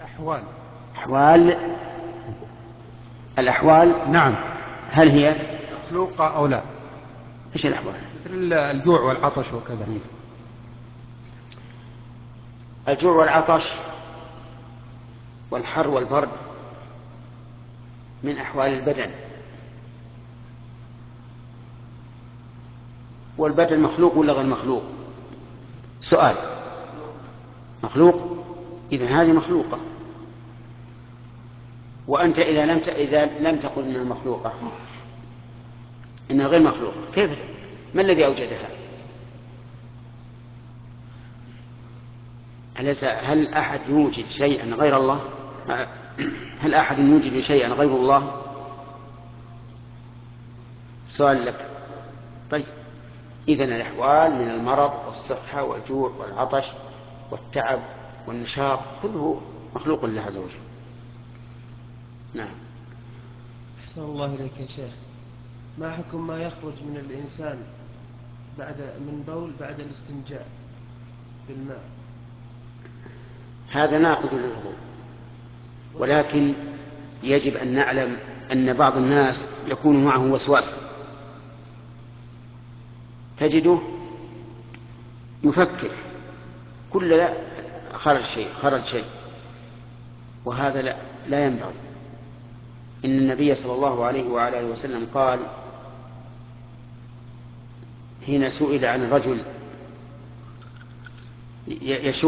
أحوال الأحوال. نعم. هل هي مخلوقة أو لا؟ إيش الأحوال؟ مثل الجوع والعطش وكذا. الجوع والعطش والحر والبرد من أحوال البدن، والبدن مخلوق ولا غير مخلوق؟ سؤال. مخلوق، إذن هذه مخلوقة. وأنت إذا لم تقل إنها مخلوقة، إنها غير مخلوقة، كيف؟ ما الذي أوجدها؟ هل أحد يوجد شيئا غير الله؟ هل أحد يوجد شيئا غير الله؟ سؤال لك. طيب، إذن الأحوال من المرض والصحة والجوع والعطش والتعب والنشاط كله مخلوق لله عز وجل. نعم. أحسن الله إليك يا شيخ. ما حكم ما يخرج من الإنسان من بول بعد الاستنجاء بالماء؟ هذا ناقض للوضوء، ولكن يجب أن نعلم أن بعض الناس يكون معه وسواس، تجده يفكر كل خرج شيء، وهذا لا ينبغي. إن النبي صلى الله عليه وآله وسلم قال حين سئل عن الرجل يشك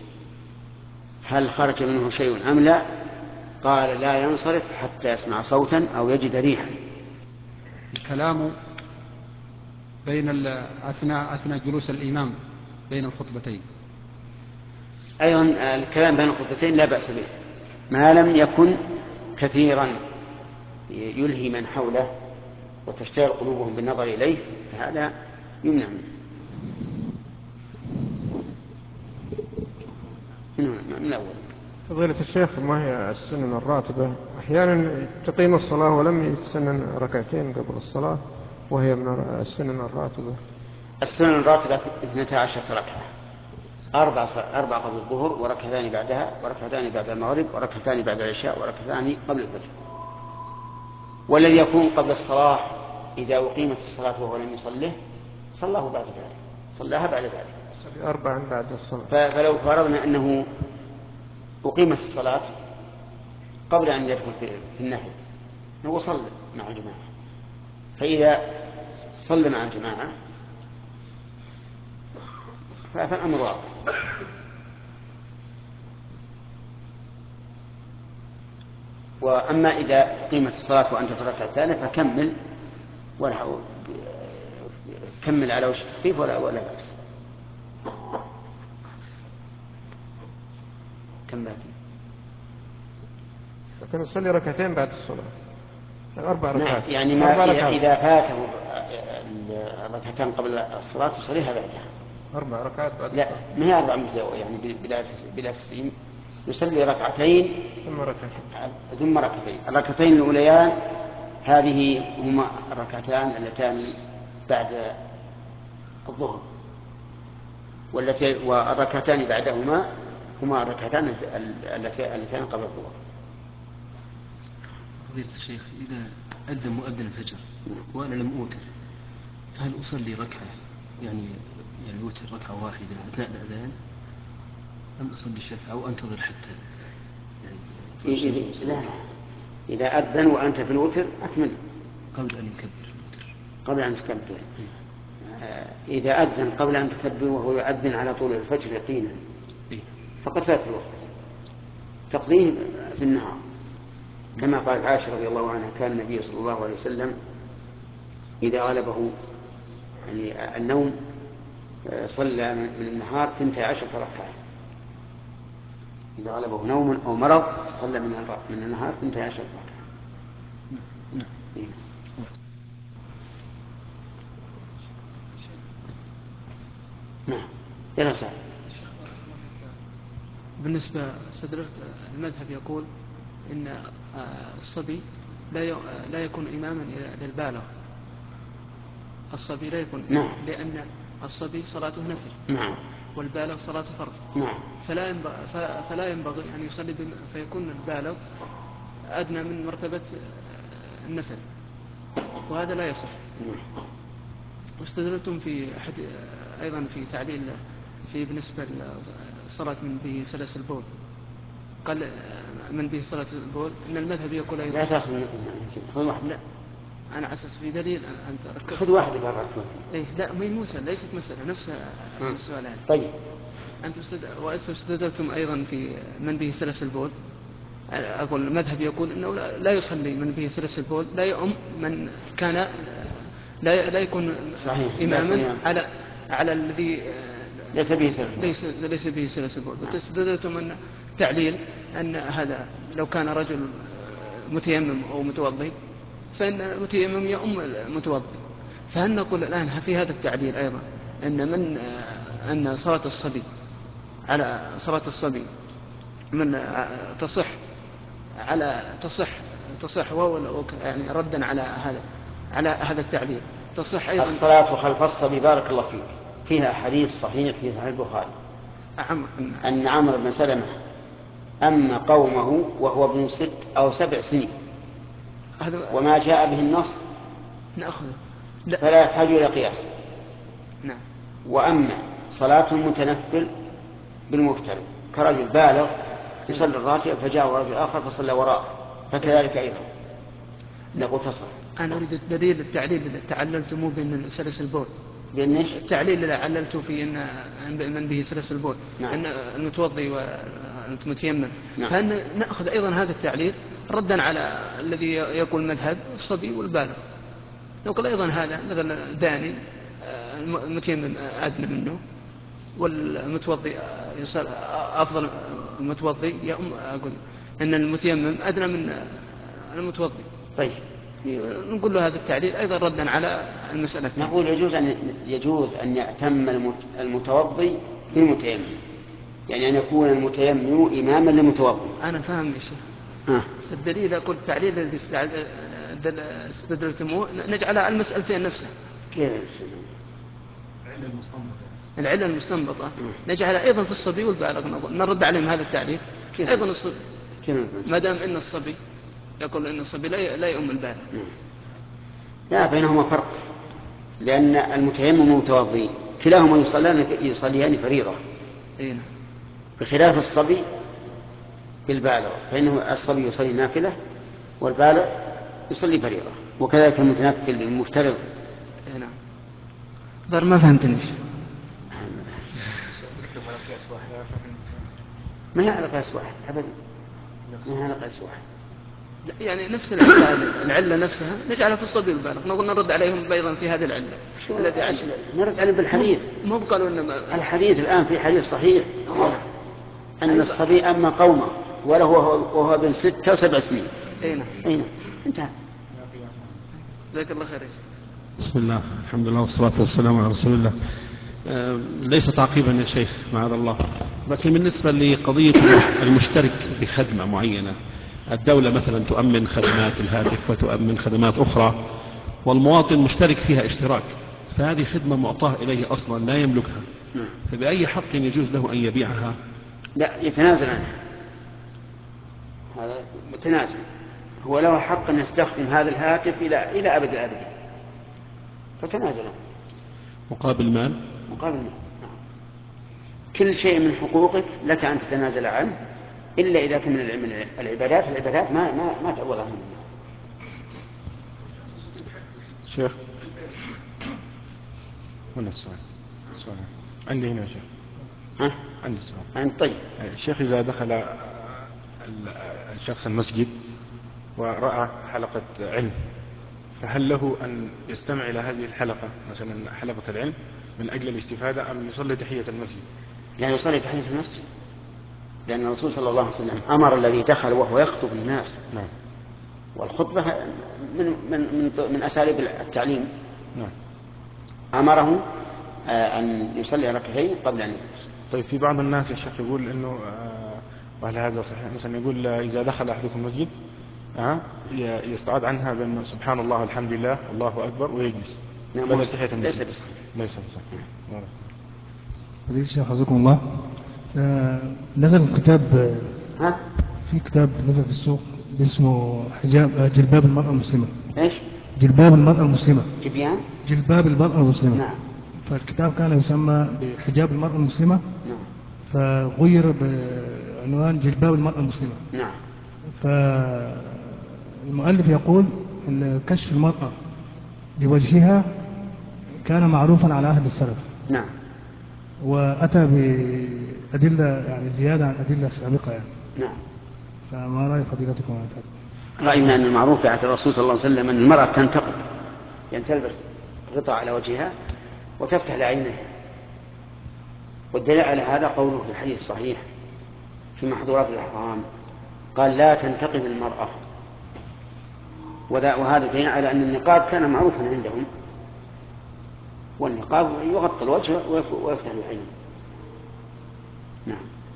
هل خرج منه شيء أم لا، قال لا ينصرف حتى يسمع صوتا أو يجد ريحا. الكلام بين أثناء جلوس الإمام بين الخطبتين. أيضا الكلام بين الخطبتين لا بأس به ما لم يكن كثيرا يلهي من حوله وتشتغل قلوبهم بالنظر إليه، هذا يمنع منه. من الأول. فضيلة الشيخ، ما هي السنن الراتبة؟ أحيانا تقيم الصلاة ولم يتسنن ركعتين قبل الصلاة، وهي من السنن الراتبة. السنن الراتبة 12 ركعة، 4 قبل الظهر، وركعتان بعدها، وركعتان بعد المغرب، وركعتان بعد العشاء، وركعتان قبل الفجر. والذي يكون قبل الصلاة إذا أقيمت الصلاة وهو لم يصله صلاها بعد ذلك. 4 بعد الصلاة. فلو فرضنا أنه أقيمت الصلاة قبل أن يدخل في النهي، هو صلى مع الجماعة، فإذا صلى مع الجماعة فالأمر واضح. وأما إذا قيمت الصلاة وأنت في الركعة الثانية فكمل، كمل على وجه التخفيف ولا بأس. كم باقي؟ لكن يصلي ركعتين بعد الصلاة، 4 ركعات. يعني إذا فاته الركعتين قبل الصلاة يصليها بعدها 4 ركعات بعد لا، ما هي 4 مثل يعني بلا تسليم. يصلي ركعتين ثم ركعتين. الركعتين الأوليان هذه هما الركعتان اللتان بعد الظهر، والركعتان بعدهما هما الركعتان اللتان قبل الظهر. فضيلة الشيخ، إذا أذن مؤذن الفجر وأنا لم أوتر، هل أصلي ركعة يعني أوتر ركعة واحدة أثناء الأذان، أم أصلي الشفع أو أنتظر حتى لا، إذا أذن وأنت في الوتر أكمل قبل أن يكبر الوتر. قبل أن تكبر. إذا أذن قبل أن تكبر وهو يؤذن على طول الفجر يقينا فقد فات الوقت، تقضيه في النهار، كما قالت عائشة رضي الله عنها كان النبي صلى الله عليه وسلم إذا غلبه يعني النوم صلى من النهار 12 ركعة. إذا غلبه نوم أو مرض صلى من النهار 12 ركعة. نعم. يلا سعد. بالنسبة استدركت المذهب يقول إن الصبي لا يكون إماما للبالغ. الصبي لا يكون نعم. لأن الصبي صلاته نفل. نعم. والبالغ صلاة فرض. نعم. فلا ينبغي أن يصلي فيكون البالغ أدنى من مرتبة النفل، وهذا لا يصح. واستدلتم في أيضا في تعليل في بالنسبة للصلاة من به سلس البول، قال من به سلس البول إن المذهب يقول أيضا لا تأخذ، خذ واحد. لا، أنا أساس في دليل أنت ركزت. خذ واحد برا. إيه لا، ما هي موسى، ليست مسألة نفسها السؤال هذا. طيب. أنتم استدلتم أيضا في من به سلس البول، أقول المذهب يقول أنه لا يصلي من به سلس البول، لا يؤم من كان لا يكون صحيح. إماما على الذي ليس به سلس البول. واستدلتم أن تعليل أن هذا لو كان رجل متيمم أو متوضي فإن المتيمم يؤم المتوضي. فهل نقول الآن في هذا التعليل أيضا أن صلاة الصبي من تصح يعني ردا على هذا التعليل تصح أيضا الصلاة خلف الصبي. بارك الله فيك. فيها حديث صحيح في صحيح البخاري أن عمرو بن سلمة أما قومه وهو ابن 6 أو 7 سنين، وما جاء به النص نأخذه فلا يحتاج إلى قياس. نعم. وأما صلاة المتنفل بالمفترض كرجل بالغ يصلي الراتب فجاء رجل آخر فصلى وراءه فكذلك أيضا نقول تصح. أنا أريد الدليل التعليل اللي تعللتموه بين سلس البول. التعليل اللي عللته في أن من به سلس البول. نعم. أن المتوضي والمتيمم. نعم. فأن نأخذ أيضا هذا التعليل ردا على الذي يقول مذهب الصبي والبالغ. نقول أيضا هذا مثلا داني المتيمم أدنى منه والمتوضي أفضل المتوضي أقول أن المتيمم أدنى من المتوضي. طيب نقول له هذا التعليل أيضا ردا على المسألة. نقول يجوز أن يأتم المتوضي بالمتيمم، يعني أن يكون المتيمم إماما للمتوضي. أنا فاهم يا شيخ. الدليل أقول التعليل الذي استدلتموه نجعلها المسألتين نفسها. كيف العلة المستنبطة نجعلها أيضا في الصبي والبالغ، نرد عليهم هذا التعليل أيضا الصبي، ما دام إن الصبي يقول إن الصبي لا يؤم البالغ. لا، بينهما فرق، لأن المتيمم والمتوضي كلاهما يصليان فريضة، بخلاف الصبي بالبالغ فإنه الصبي يصلي نافلة والبالغ يصلي فريضة، وكذلك المتنفل المفترض. نعم. ضر ما فهمتني. ما هي على قياس واحد أبدا، ما هي على قياس واحد. يعني نفس العلة نفسها نجعلها في الصبي والبالغ، نقول نرد عليهم أيضا في هذه العلة التي نرد عليهم بالحديث. مو قالوا إنما الحديث الآن في حديث صحيح أن الصبي أما قومه وهو ابن 6 و7 سنين. أين انتهى. جزاك الله خير. بسم الله، الحمد لله والصلاة والسلام على رسول الله. ليس تعقيبا يا شيخ معاذ الله، لكن بالنسبة لقضية المشترك بخدمة معينة، الدولة مثلا تؤمن خدمات الهاتف وتؤمن خدمات أخرى والمواطن مشترك فيها اشتراك، فهذه خدمة معطاة إليه أصلا لا يملكها، فبأي حق يجوز له أن يبيعها؟ لا، يتنازل عنها، هذا متنازل، هو له حق أن يستخدم هذا الهاتف إلى أبد الآبدين، فتنازل عنه مقابل مال. نعم. كل شيء من حقوقك لك أن تتنازل عنه، إلا إذا كان من العبادات ما تعوض عنه. شيخ هنا السؤال عندي هنا يا شيخ. عندي سؤال. طيب الشيخ إذا دخل الشخص المسجد ورأى حلقة علم، فهل له أن يستمع إلى هذه الحلقة مثلا حلقة العلم من أجل الاستفادة، أم يصلي تحية المسجد؟ لا، يصلي تحية المسجد، لأن الرسول صلى الله عليه وسلم أمر الذي دخل وهو يخطب الناس. نعم. والخطبة من أساليب التعليم. نعم. أمره أن يصلي ركعتين قبل أن يجلس. طيب في بعض الناس يا شيخ يقول إنه وهل هذا صحيح؟ مثلا يقول إذا دخل أحدكم المسجد يستعاد عنها بأن سبحان الله الحمد لله الله أكبر ويجلس. نعم. بدل تحية المسجد. ليس بصحيح. فضيلة الشيخ حفظكم الله، نزل كتاب، ها؟ في كتاب نزل في السوق اسمه حجاب جلباب المرأة المسلمة. ايش؟ جلباب المرأة المسلمة. جبيان؟ جلباب المرأة المسلمة. نعم. فالكتاب كان يسمى بحجاب المرأة المسلمة، نعم. فغير بعنوان جلباب المرأة المسلمة. نعم. فالمؤلف يقول أن كشف المرأة لوجهها كان معروفا على عهد السلف. نعم. وأتى بأدلة يعني زيادة عن الأدلة السابقة يعني. نعم. فما رأي فضيلتكم عن ذلك؟ رأينا أن المعروف في عهد الرسول صلى الله عليه وسلم أن المرأة تنتقب، يعني تلبس غطاء على وجهها وتفتح لعينها، والدليل على هذا قوله في الحديث الصحيح في محظورات الإحرام قال لا تنتقب المرأة، وهذا دليل على أن النقاب كان معروفا عندهم، والنقاب يغطي الوجه ويفتح العين. نعم.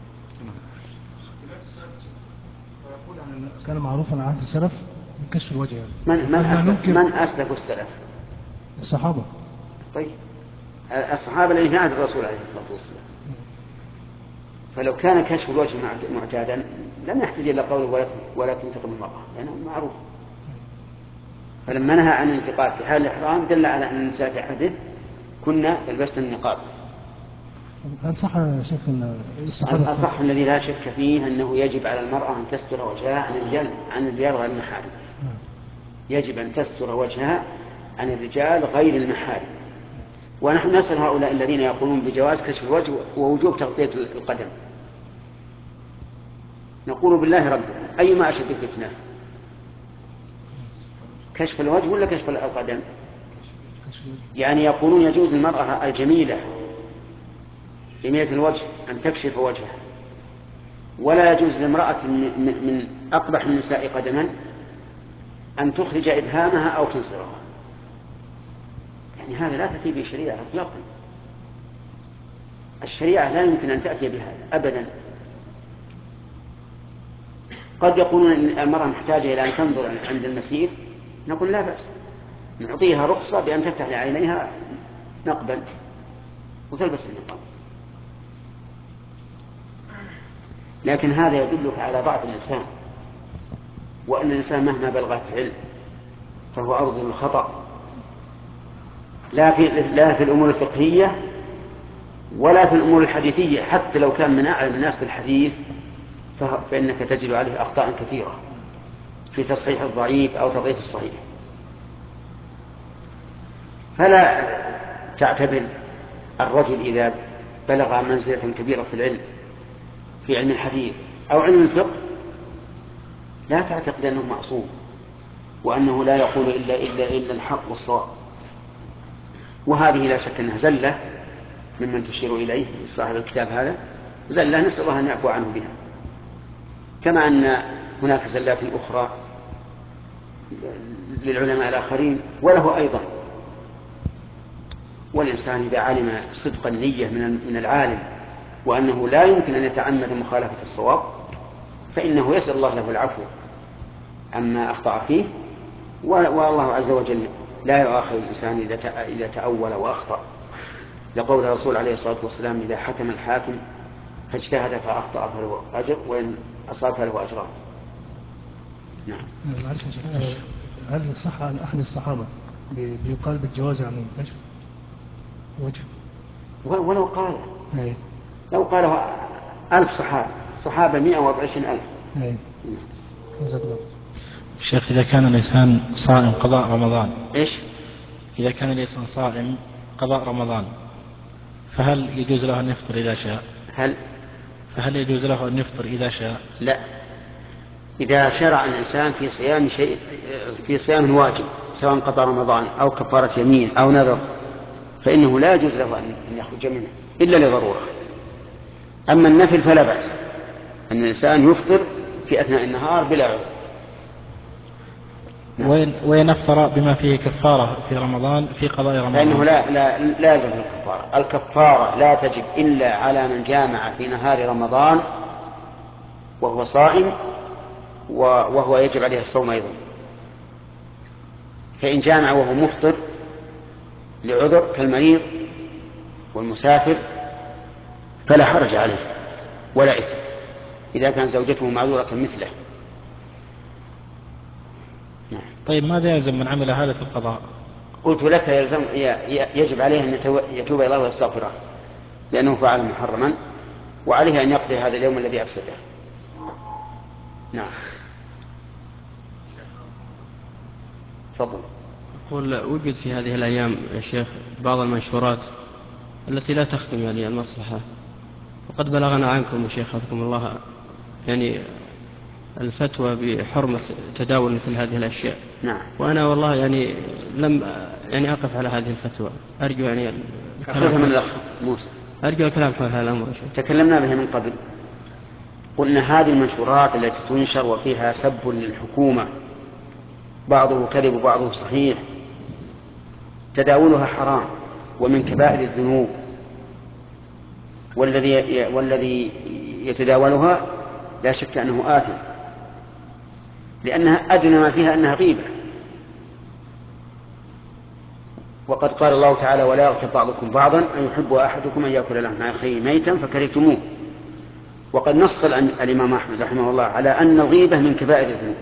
كان معروفا على عهد السلف بكشف الوجه يعني. من أسلف السلف؟ الصحابة. طيب الصحابة الذين في عهد الرسول عليه الصلاة والسلام، فلو كان كشف الوجه معتادا لم يحتاج إلى قوله ولا تنتقب المرأة لأنه معروف. فلما نهى عن الانتقاب في حال الإحرام دل على أن النساء في عهده كنا يلبسن النقاب. هل صح يا شيخ أن الأصح الذي لا شك فيه أنه يجب على المرأة أن تستر وجهها عن الرجال غير المحارم. يجب أن تستر وجهها عن الرجال غير المحارم. ونحن نسأل هؤلاء الذين يقولون بجواز كشف الوجه ووجوب تغطية القدم، نقول بالله رب أيما أشد فتنة، كشف الوجه ولا كشف القدم؟ يعني يقولون يجوز للمرأة الجميلة جميلة الوجه أن تكشف وجهها، ولا يجوز لامرأة من أقبح النساء قدما أن تخرج إبهامها أو تنصرها. يعني هذا لا تأتي به شريعة إطلاقا. الشريعة لا يمكن أن تأتي بهذا أبدا. قد يقولون أن المرأة محتاجة إلى أن تنظر عند المسير، نقول لا بأس، نعطيها رخصة بأن تفتح لعينيها نقبل وتلبس النقاب. لكن هذا يدلك على ضعف الإنسان، وأن الإنسان مهما بلغ في العلم فهو أرض الخطأ، لا في الأمور الفقهية ولا في الأمور الحديثية. حتى لو كان من أعلم الناس بالحديث فإنك تجد عليه أخطاء كثيرة في تصحيح الضعيف أو تضعيف الصحيح. فلا تعتبر الرجل إذا بلغ منزلة كبيرة في العلم، في علم الحديث أو علم الفقه، لا تعتقد أنه معصوم وأنه لا يقول إلا الحق والصواب. وهذه لا شك أنها زلة ممن تشير إليه صاحب الكتاب هذا، زلة نسأل الله أن يعفو عنه بها، كما أن هناك زلات أخرى للعلماء الآخرين وله أيضا. والإنسان إذا علم صدق النية من العالم وأنه لا يمكن أن يتعمد مخالفة الصواب فإنه يسأل الله له العفو عما أخطأ فيه، والله عز وجل لا يؤاخذ الإنسان إذا تأول وأخطأ، لقول الرسول عليه الصلاة والسلام إذا حكم الحاكم فاجتهد فأخطأ فله أجر وإن أصاب فله أجران. نعم. هل صح عن أحد الصحابة بيقال بالجواز عن الكشف وجه؟ ولو قال لو قال 1000 صحابة 120,000. شيخ إذا كان الإنسان صائم قضاء رمضان، إيش؟ إذا كان الإنسان صائم قضاء رمضان فهل يجوز له أن يفطر إذا شاء؟ فهل يجوز له أن يفطر إذا شاء؟ لا. إذا شرع الإنسان في صيام واجب سواء قضى رمضان أو كفارة يمين أو نذر فإنه لا يجوز له أن يخرج منه إلا لضرورة. أما النفل فلا بأس أن الإنسان يفطر في أثناء النهار بلا عذر. وين أفطر بما فيه كفارة في رمضان في قضاء رمضان؟ لأنه لا يجب الكفارة. الكفارة لا تجب إلا على من جامع في نهار رمضان وهو صائم وهو يجب عليه الصوم أيضا. فإن جامع وهو مفطر لعذر كالمريض والمسافر فلا حرج عليه ولا إثم إذا كان زوجته معذورة مثله. طيب ماذا يلزم من عمل هذا في القضاء؟ قلت لك يجب عليه أن يتوب إلى الله ويستغفره لأنه فعل محرما، وعليه أن يقضي هذا اليوم الذي أفسده. نعم. تفضل. أقول وجد في هذه الأيام يا شيخ بعض المنشورات التي لا تخدم يعني المصلحة، وقد بلغنا عنكم يا شيخ حفظكم الله يعني الفتوى بحرمة تداول مثل هذه الأشياء. نعم. وأنا والله يعني لم يعني أقف على هذه الفتوى، أرجو يعني أخذها من الأخ موسى. أرجو الكلام حول هذا الأمر يا شيخ. تكلمنا به من قبل، قلنا هذه المنشورات التي تنشر وفيها سب للحكومة بعضه كذب وبعضه صحيح تداولها حرام ومن كبائر الذنوب، والذي يتداولها لا شك أنه آثم، لأنها أدنى ما فيها أنها غيبة. وقد قال الله تعالى: ولا يغتب بعضكم بعضا أن يحب أحدكم أن يأكل لحم أخيه ميتا فكرهتموه. وقد نص الإمام أحمد رحمه الله على أن الغيبة من كبائر الذنوب،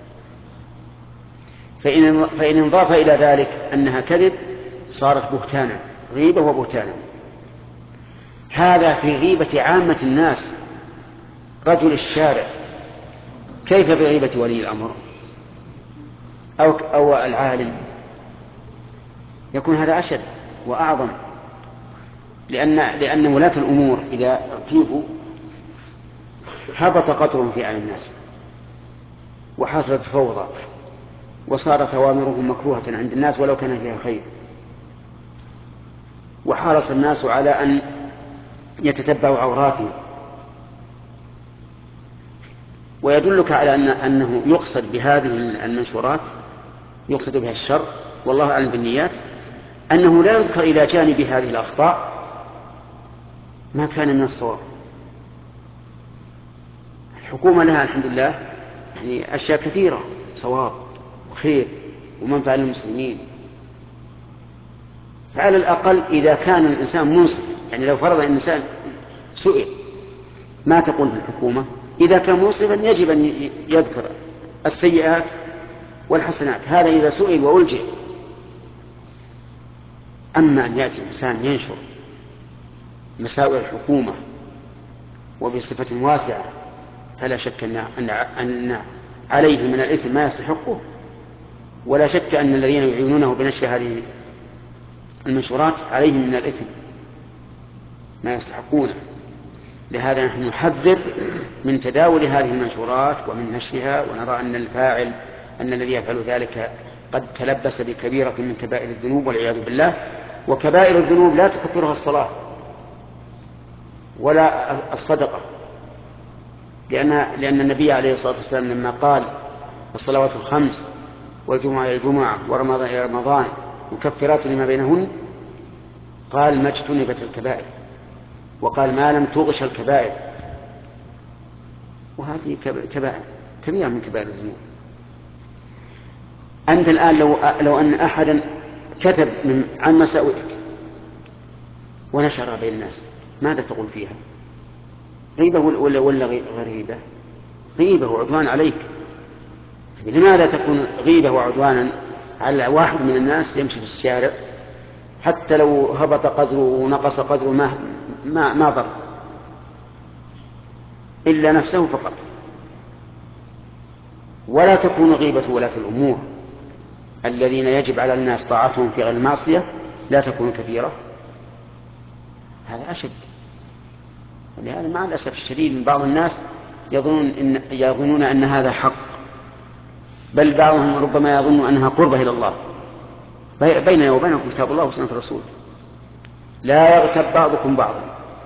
فإن انضاف إلى ذلك أنها كذب صارت بهتانا، غيبة وبهتانا. هذا في غيبة عامة الناس، رجل الشارع، كيف بغيبة ولي الأمر أو العالم؟ يكون هذا أشد وأعظم، لأن ولاة الأمور إذا اغتيبوا هبط قدرهم في أعين الناس وحصلت فوضى وصارت أوامرهم مكروهة عند الناس ولو كان فيها خير، وحرص الناس على أن يتتبعوا عوراتهم. ويدلك على أنه يقصد بهذه المنشورات يقصد بها الشر، والله أعلم بالنيات، أنه لا يذكر إلى جانب هذه الأخطاء ما كان من الصواب. الحكومة لها الحمد لله يعني أشياء كثيرة صواب وخير ومنفعة للمسلمين، فعلى الأقل إذا كان الإنسان منصف، يعني لو فرض الإنسان سئل ما تقول في الحكومة، إذا كان منصفا يجب أن يذكر السيئات والحسنات، هذا إذا سئل وألجئ. أما أن يأتي الإنسان ينشر مساوئ الحكومة وبصفة واسعة فلا شك أن عليه من الإثم ما يستحقه، ولا شك أن الذين يعينونه بنشر هذه المنشورات عليهم من الإثم ما يستحقونه. لهذا نحن نحذر من تداول هذه المنشورات ومن نشرها، ونرى أن الفاعل أن الذي يفعل ذلك قد تلبس بكبيرة من كبائر الذنوب والعياذ بالله. وكبائر الذنوب لا تكفرها الصلاة ولا الصدقة، لأن النبي عليه الصلاة والسلام لما قال الصلوات الخمس والجمعة إلى الجمعة ورمضان إلى رمضان مكفرات لما بينهن، قال ما اجتنبت الكبائر، وقال ما لم تغش الكبائر، وهذه كبائر كبيرة من كبائر الذنوب. أنت الآن لو أن أحدا كتب عن مساوئك ونشرها بين الناس ماذا تقول فيها؟ غيبة ولا غير غيبة؟ غيبة وعدوان عليك. لماذا تكون غيبة وعدوانا على واحد من الناس يمشي في الشارع حتى لو هبط قدره ونقص قدره ما ضر إلا نفسه فقط؟ ولا تكون غيبة ولاة الأمور الذين يجب على الناس طاعتهم في غير المعصية لا تكون كبيرة، هذا أشد. ولهذا مع الأسف الشديد من بعض الناس يظنون أن هذا حق، بل بعضهم ربما يظن أنها قربة إلى الله. بيننا وبينكم كتاب الله وسنة الرسول، لا يغتب بعضكم بعضا.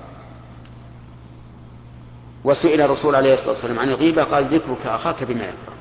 وسئل الرسول عليه الصلاة والسلام عن الغيبة قال ذكرك أخاك بما يكره.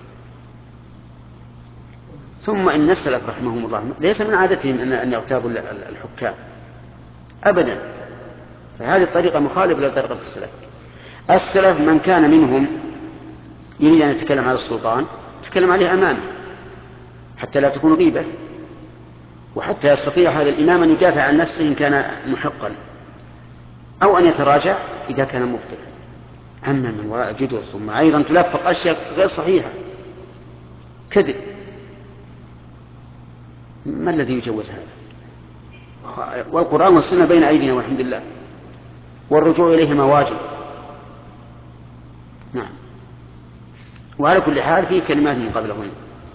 ثم إن السلف رحمهم الله ليس من عادتهم أن يغتابوا الحكام أبدا، فهذه الطريقة مخالفة لطريقة السلف. من كان منهم يريد أن يتكلم على السلطان يتكلم عليه أمامه حتى لا تكون غيبة، وحتى يستطيع هذا الإمام أن يدافع عن نفسه إن كان محقا. أو أن يتراجع إذا كان مبطلا. أما من وراء جدر ثم أيضا تلفق أشياء غير صحيحة كذب، ما الذي يجوز هذا؟ والقرآن والسنة بين أيدينا والحمد لله، والرجوع إليهما واجب. نعم. وعلى كل حال في كلمات من قبلهم.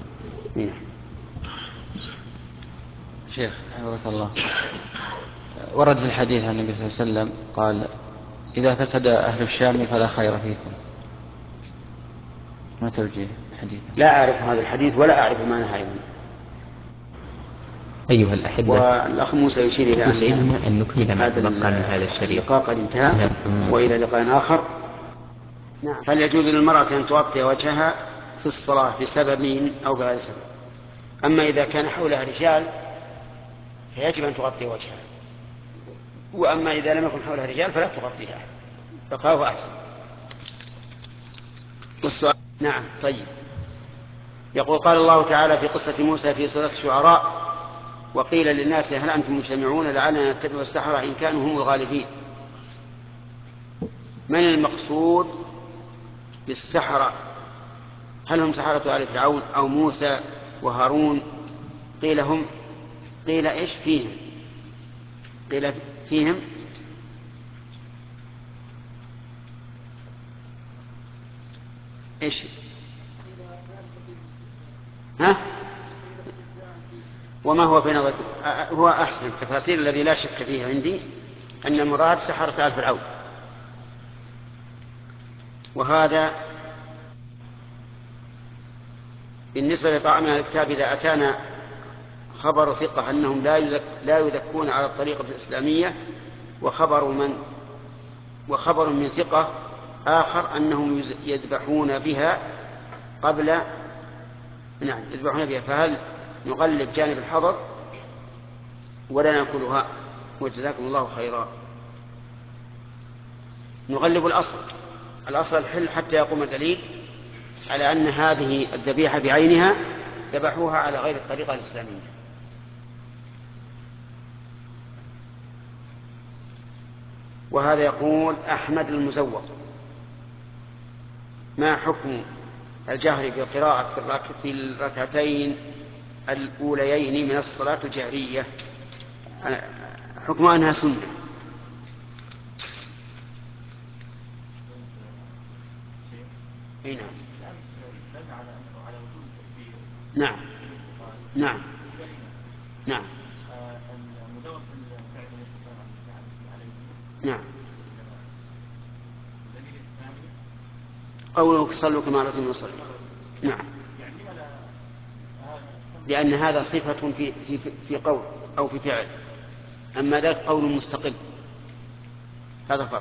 شيخ حفظك الله، ورد في الحديث عن النبي صلى الله عليه وسلم قال: إذا فسد أهل الشام فلا خير فيكم. ما توجيه الحديث؟ لا أعرف هذا الحديث ولا أعرف معناه أيضا. أيها الأحبة، والأخ موسى يشير إلى أن نكمل ما تبقى من هذا الشريط. اللقاء قد انتهى، وإلى لقاء آخر. نعم. هل يجوز للمرأة أن تغطي وجهها في الصلاة بسبب أو بغير سبب؟ أما إذا كان حولها رجال فيجب أن تغطي وجهها، وأما إذا لم يكن حولها رجال فلا تغطيها، بقاؤه أحسن. والسؤال نعم. طيب. يقول: قال الله تعالى في قصة موسى في سورة الشعراء: وقيل للناس هل أنتم مجتمعون لعلنا نتبع السحرة إن كانوا هم الغالبين. من المقصود بالسحرة؟ هل هم سحرة آل فرعون أو موسى وهارون؟ قيل هم، قيل إيش فيهم؟ قيل فيهم إيش؟ ها؟ وما هو في نظركم؟ هو أحسن التفاسير الذي لا شك فيه عندي أن المراد سحرة آل فرعون، وهذا بالنسبة لطعام الكتاب إذا أتانا خبر ثقة أنهم لا يذكون على الطريقة الإسلامية، وخبر من ثقة آخر أنهم يذبحون بها قبل يذبحون بها، فهل نغلب جانب الحظر ولا نأكلها؟ وجزاكم الله خيرا. نغلب الأصل الحل حتى يقوم الدليل على أن هذه الذبيحة بعينها ذبحوها على غير الطريقة الإسلامية. وهذا يقول أحمد المزوق: ما حكم الجهر بالقراءة في الركعتين الأوليين من الصلاة الجهرية؟ حكم أنها سنة. نعم. نعم. نعم. نعم. قوله صلوا كما رأيتم نصلي. نعم. لأن هذا صفة في قول أو في فعل، أما ذلك قول مستقل، هذا فرق.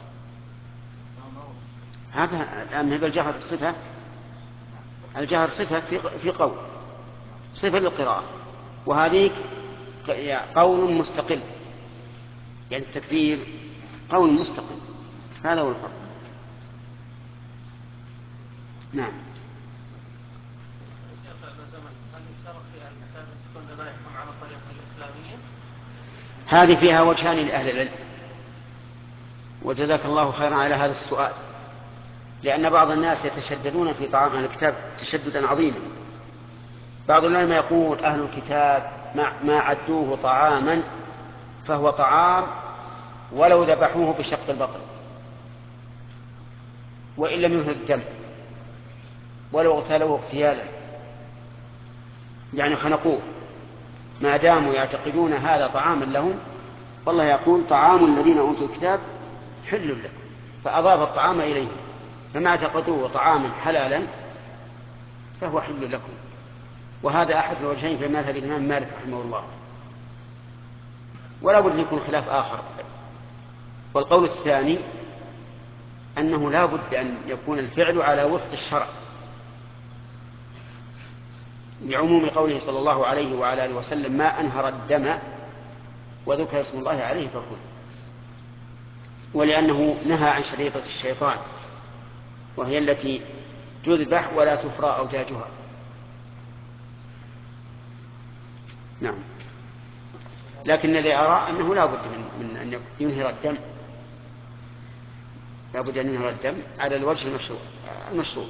هذا الآن الجهر صفة، الجهر صفة في قول، صفة للقراءة، وهذه قول مستقل، يعني التكبير قول مستقل، هذا هو الفرق. نعم. هذه فيها وجهان لأهل العلم، وجزاك الله خيرا على هذا السؤال، لأن بعض الناس يتشددون في طعام أهل الكتاب تشددا عظيما. بعض العلماء يقول أهل الكتاب ما عدوه طعاما فهو طعام ولو ذبحوه بشق البطن وإن لم ينهر الدم، ولو اغتالوه اغتيالا، يعني خنقوه، ما داموا يعتقدون هذا طعاما لهم. والله يقول طعام الذين أوتوا الكتاب حل لكم، فأضاف الطعام إليه، فما اعتقدوه طعاما حلالا فهو حل لكم. وهذا أحد الوجهين في مذهب الإمام مالك رحمه الله، ولا بد أن يكون خلاف آخر. والقول الثاني أنه لا بد أن يكون الفعل على وفق الشرع، بعموم قوله صلى الله عليه وعلى آله وسلم: ما أنهر الدم وذكر اسم الله عليه فكل. ولأنه نهى عن شريطة الشيطان، وهي التي تذبح ولا تفرى أوتاجها. نعم. لكن الذي أرى أنه لا بد من أن ينهر الدم لابد أن ينهر الدم على الوجه المشروع.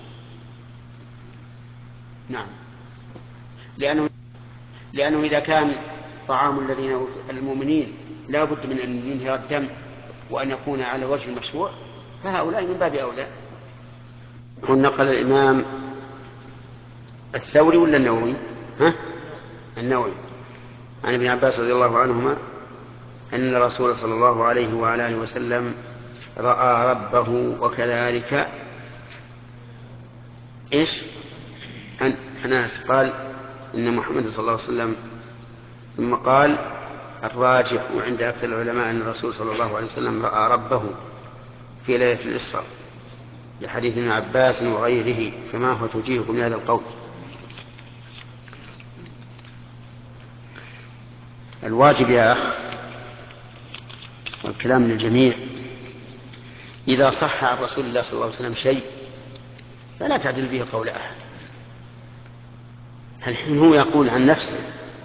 نعم، لأنه إذا كان طعام الذين المؤمنين لا بد من أن ينهر الدم وأن يكون على الوجه المشروع، فهؤلاء من باب أولى. ونقل الإمام الثوري ولا النووي؟ النووي عن ابن عباس رضي الله عنهما أن الرسول صلى الله عليه وعلى آله وسلم رأى ربه، وكذلك أنس قال إن محمد صلى الله عليه وسلم، ثم قال الراجح عند أكثر العلماء أن الرسول صلى الله عليه وسلم رأى ربه في ليلة الإسراء، لحديث ابن عباس وغيره. فما هو توجيهكم لهذا القول؟ الواجب يا أخ، والكلام للجميع، إذا صح عن رسول الله صلى الله عليه وسلم شيء فلا تعدل به قول أحد. الحين هو يقول عن نفسه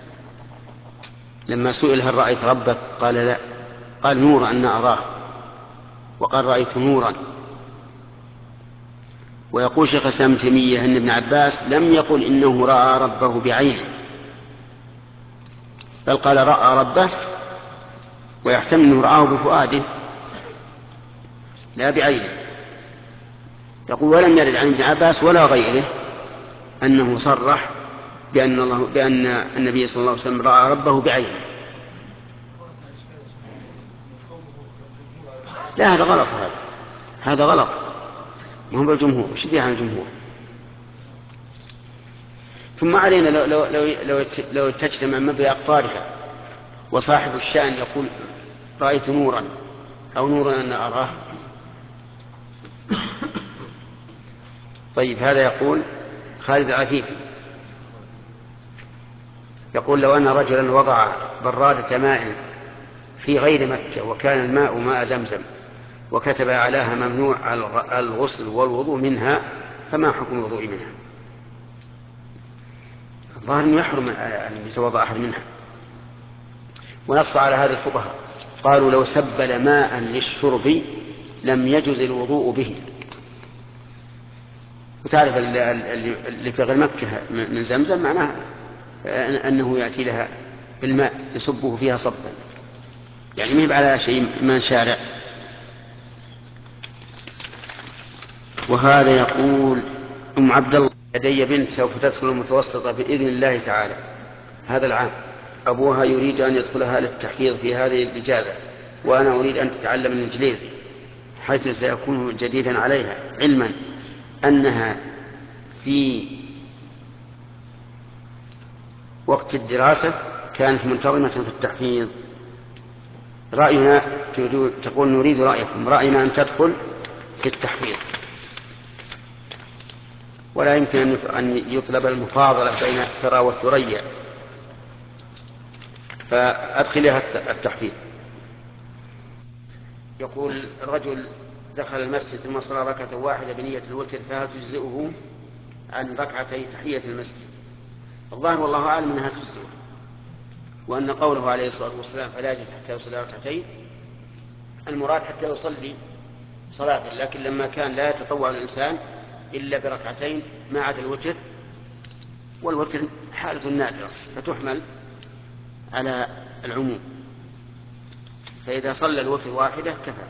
لما سئل هل رأيت ربك قال لا، قال نور أن أراه، وقال رأيت نورا. ويقول شيخ الإسلام ابن تيمية أن ابن عباس لم يقل إنه رأى ربه بعينه، بل قال رأى ربه، ويحتمل أنه رآه بفؤاده لا بعينه. يقول ولم يرد عن ابن عباس ولا غيره أنه صرح بأن النبي صلى الله عليه وسلم رأى ربه بعينه. لا، هذا غلط، هذا غلط، هم بالجمهور. وش فيها عن الجمهور؟ ثم علينا لو تجتمع ما بأقطارها وصاحب الشأن يقول رأيت نورا أو نورا أن أراه. طيب، هذا يقول خالد العفيفي يقول لو أن رجلا وضع برادة ماء في غير مكة وكان الماء ماء زمزم وكتب عليها ممنوع الغسل والوضوء منها، فما حكم الوضوء منها؟ الظاهر أنه يحرم أن يتوضأ أحد منها. ونص على هذا الفقهاء، قالوا لو سبل ماء للشرب لم يجز الوضوء به. وتعرف اللي في غير مكة من زمزم معناه أنه يأتي لها بالماء يصبه فيها صبا، يعني مهب على شيء من شارع. وهذا يقول أم عبد الله لدي بنت سوف تدخل المتوسطة بإذن الله تعالى هذا العام، أبوها يريد أن يدخلها للتحفيظ في هذه الإجازة، وأنا أريد أن تتعلم الإنجليزي حيث سيكون جديدا عليها، علما أنها في وقت الدراسة كانت منتظمة في التحفيظ. رأينا تقول نريد رأيكم، رأينا أن تدخل في التحفيظ، ولا يمكن أن يطلب المفاضلة بين الثرى والثريا، فأدخلها التحفيظ. يقول رجل دخل المسجد ثم صلى ركعة واحدة بنية الوتر، فهل تجزئه عن ركعتي تحية المسجد؟ الظاهر والله أعلم أنها تجزئه، وأن قوله عليه الصلاة والسلام فلا يجوز حتى يصلي ركعتين، المراد حتى يصلي صلاة، لكن لما كان لا يتطوع الإنسان إلا بركعتين ما عدا الوتر، والوتر حالة نادرة فتحمل على العموم، فإذا صلى الوتر واحدة كفى.